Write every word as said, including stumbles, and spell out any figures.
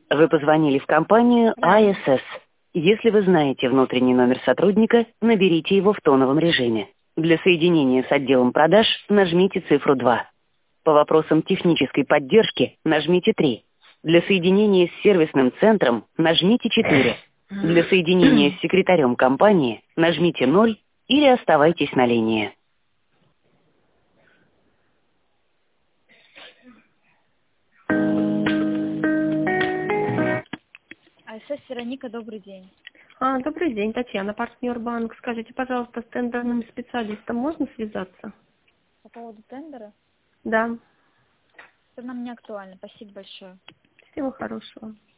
Вы позвонили в компанию Да. эй эс эс. Если вы знаете внутренний номер сотрудника, наберите его в тоновом режиме. Для соединения с отделом продаж нажмите цифру два. По вопросам технической поддержки нажмите три. Для соединения с сервисным центром нажмите четыре. Для соединения с секретарем компании нажмите ноль или оставайтесь на линии. АСС Вероника, добрый день. А, добрый день, Татьяна, партнер банк. Скажите, пожалуйста, с тендерным специалистом можно связаться? По поводу тендера? Да. Это нам не актуально. Спасибо большое. Всего хорошего.